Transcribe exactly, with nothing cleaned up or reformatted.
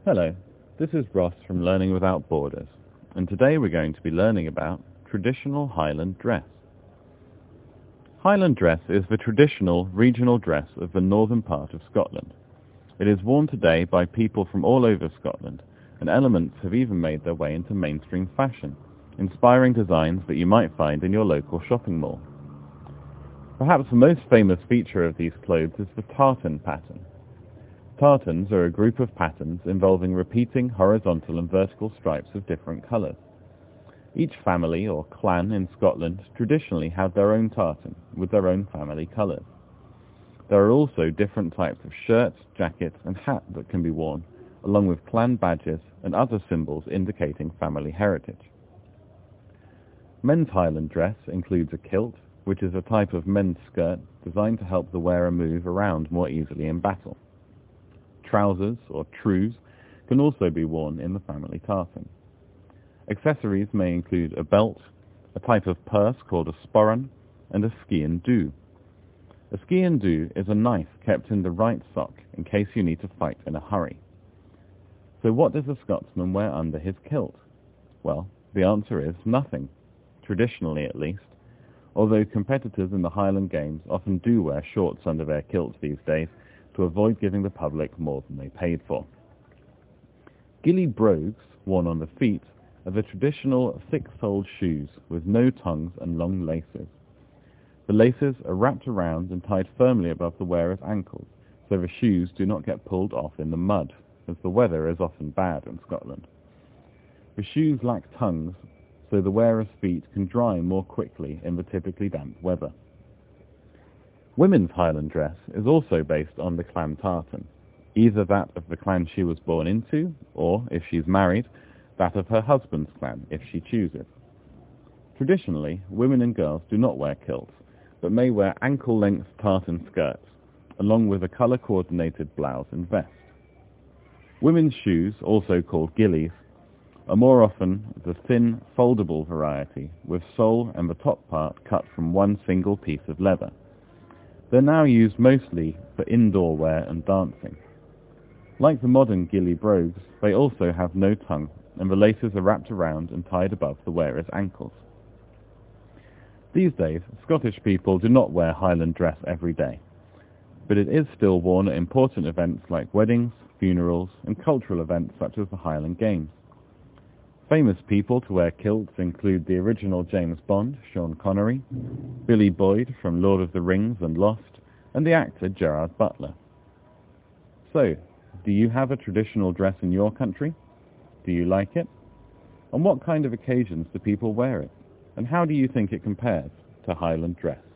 Hello, this is Ross from Learning Without Borders, and today we're going to be learning about traditional Highland dress. Highland dress is the traditional regional dress of the northern part of Scotland. It is worn today by people from all over Scotland, and elements have even made their way into mainstream fashion, inspiring designs that you might find in your local shopping mall. Perhaps the most famous feature of these clothes is the tartan pattern. Tartans are a group of patterns involving repeating horizontal and vertical stripes of different colours. Each family or clan in Scotland traditionally have their own tartan with their own family colours. There are also different types of shirts, jackets and hat that can be worn, along with clan badges and other symbols indicating family heritage. Men's Highland dress includes a kilt, which is a type of men's skirt designed to help the wearer move around more easily in battle. Trousers, or trews, can also be worn in the family tartan. Accessories may include a belt, a type of purse called a sporran, and a scian dubh. A scian dubh is a knife kept in the right sock in case you need to fight in a hurry. So what does a Scotsman wear under his kilt? Well, the answer is nothing, traditionally at least, although competitors in the Highland Games often do wear shorts under their kilts these days to avoid giving the public more than they paid for. Gilly brogues, worn on the feet, are the traditional thick-soled shoes with no tongues and long laces. The laces are wrapped around and tied firmly above the wearer's ankles, so the shoes do not get pulled off in the mud, as the weather is often bad in Scotland. The shoes lack tongues, so the wearer's feet can dry more quickly in the typically damp weather. Women's Highland dress is also based on the clan tartan, either that of the clan she was born into, or, if she's married, that of her husband's clan, if she chooses. Traditionally, women and girls do not wear kilts, but may wear ankle-length tartan skirts, along with a colour-coordinated blouse and vest. Women's shoes, also called gillies, are more often the thin, foldable variety, with sole and the top part cut from one single piece of leather. They're now used mostly for indoor wear and dancing. Like the modern gilly brogues, they also have no tongue, and the laces are wrapped around and tied above the wearer's ankles. These days, Scottish people do not wear Highland dress every day, but it is still worn at important events like weddings, funerals, and cultural events such as the Highland Games. Famous people to wear kilts include the original James Bond, Sean Connery, Billy Boyd from Lord of the Rings and Lost, and the actor Gerard Butler. So, do you have a traditional dress in your country? Do you like it? On what kind of occasions do people wear it? And how do you think it compares to Highland dress?